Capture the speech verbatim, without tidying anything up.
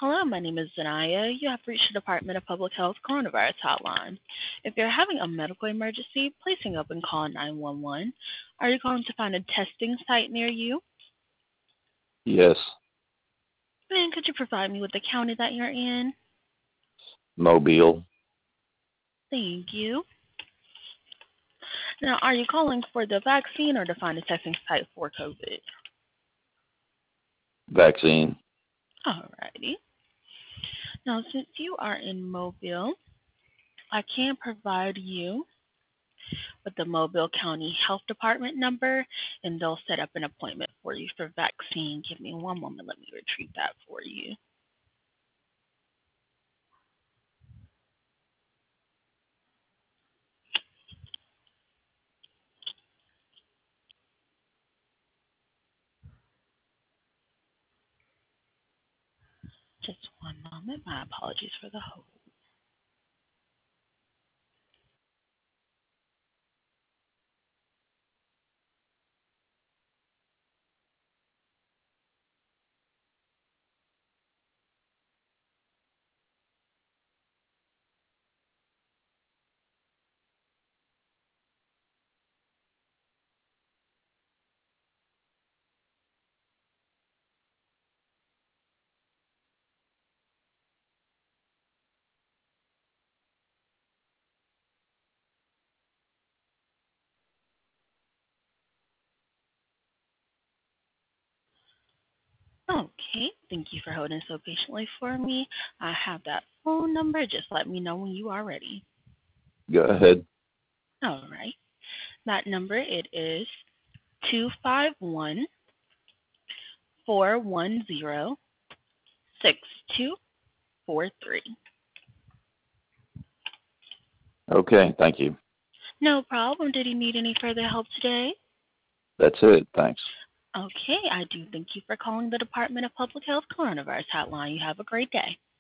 Hello, my name is Zanaya. You have reached the Department of Public Health Coronavirus Hotline. If you're having a medical emergency, please hang up and call nine one one. Are you calling to find a testing site near you? Yes, And could you provide me with the county that you're in? Mobile. Thank you. Now, are you calling for the vaccine or to find a testing site for COVID? Vaccine. Alrighty. Now, since you are in Mobile, I can provide you with the Mobile County Health Department number, and they'll set up an appointment for you for vaccine. Give me one moment. Let me retrieve that for you. Just one moment. My apologies for the hold. Okay, thank you for holding so patiently for me. I have that phone number. Just let me know when you are ready. Go ahead. All right. That number it is two five one, four one zero, six two four three. Okay, thank you. No problem. Did you need any further help today? That's it. Thanks. Okay, I do thank you for calling the Department of Public Health Coronavirus Hotline. You have a great day.